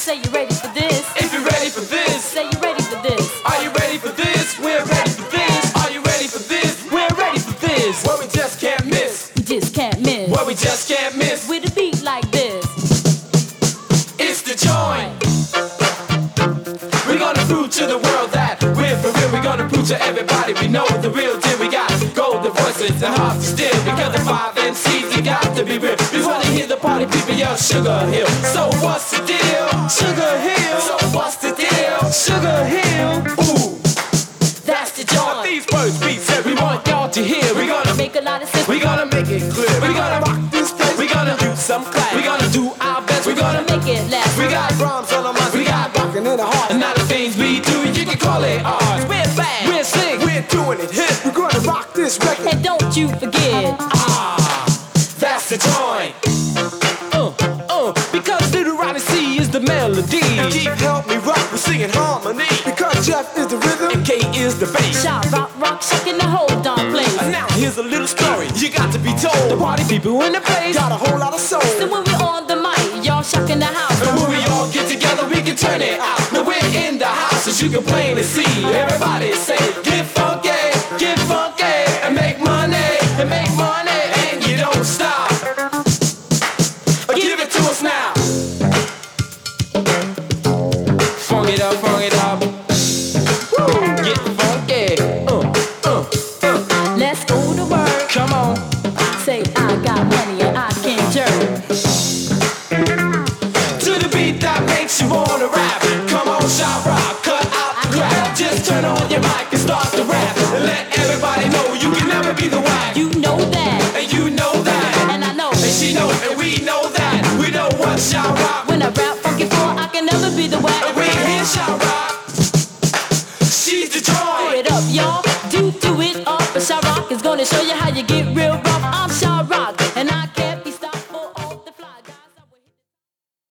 Say you ready for this? If you're ready for this, say you ready for this. Are you ready for this? We're ready for this. Are you ready for this? We're ready for this. Where we just can't miss. Just can't miss. Where we just can't miss. With a beat like this. It's the joint. We're gonna prove to the world that we're for real. We're gonna prove to everybody we know the real deal. We got golden voices and hearts to steal. Because the 5 MCs, you got to be real. We wanna hear the party people yell Sugar Hill. So what's the deal? Sugar Hill. So what's the deal? Sugar Hill. Ooh, That's the joint. these first beats that we want y'all to hear. We're gonna Make a lot of sense. We're gonna make it clear. We're gonna rock this place. We're gonna do some class. We're gonna do our best. We're gonna Make it last. We got Rhymes on our minds, we got rockin' in the heart. and now the things we do, you can call it ours. We're bad. We're sick. We're doing it hip. We're gonna rock this record. And don't you forget. That's the joint. Because Little Ronnie C is the melody. And Keith help me rock, we're singing harmony. Because Jeff is the rhythm And K is the bass. Shot, rock, shaking the whole darn place. Now here's a little story you got to be told. The party people in the place. got a whole lot of soul. So when we on the mic, y'all shocking the house. And when we all get together, we can turn it out. Now we're in the house, as you can plainly see. Everybody say, get funky, and make money, and you don't stop. Give it to us now. Funk it up. Woo. Get funky. Let's go to work. Come on. Say I got money and I can jerk. To the beat that makes you wanna rap. Come on, shout rock, cut out the crap. Just turn on your mic and start to rap. And let everybody know you can never be the whack. You know that, And you know that. and I know. And she knows, and we know that. We know what shout rock. When I rap funky four, I can never be the whack. And we hear shout rock. She's the Do joint. it up, y'all. Do it up. But Sharrock is gonna show you how you get real.